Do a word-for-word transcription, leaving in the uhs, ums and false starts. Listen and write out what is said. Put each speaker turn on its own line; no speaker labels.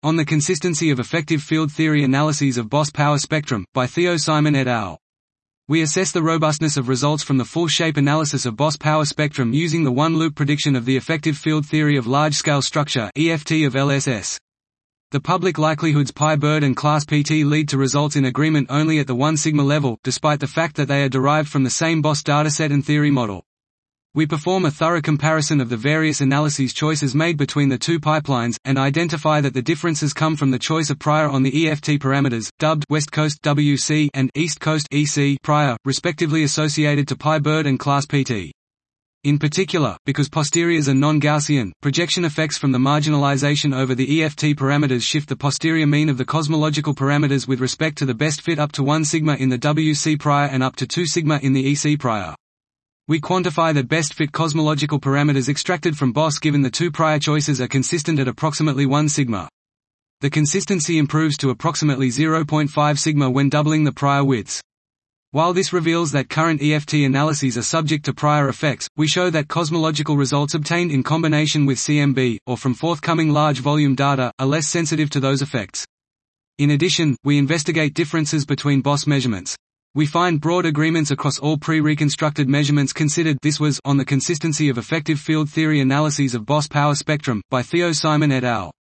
On the Consistency of Effective Field Theory Analyses of Bose Power Spectrum, by Theo Simon et al. We assess the robustness of results from the full shape analysis of Bose power spectrum using the one-loop prediction of the effective field theory of large-scale structure (E F T) of L S S. The public likelihoods pi-bird and class P T lead to results in agreement only at the one sigma level, despite the fact that they are derived from the same Bose dataset and theory model. We perform a thorough comparison of the various analyses choices made between the two pipelines, and identify that the differences come from the choice of prior on the E F T parameters, dubbed West Coast W C and East Coast E C prior, respectively associated to pi-bird and class P T. In particular, because posteriors are non-Gaussian, projection effects from the marginalization over the E F T parameters shift the posterior mean of the cosmological parameters with respect to the best fit up to one sigma in the W C prior and up to two sigma in the E C prior. We quantify that best fit cosmological parameters extracted from Bose given the two prior choices are consistent at approximately one sigma. The consistency improves to approximately zero point five sigma when doubling the prior widths. While this reveals that current E F T analyses are subject to prior effects, we show that cosmological results obtained in combination with C M B, or from forthcoming large volume data, are less sensitive to those effects. In addition, we investigate differences between Bose measurements. We find broad agreements across all pre-reconstructed measurements considered. This was On the Consistency of Effective Field Theory Analyses of Bose Power Spectrum, by Theo Simon et al.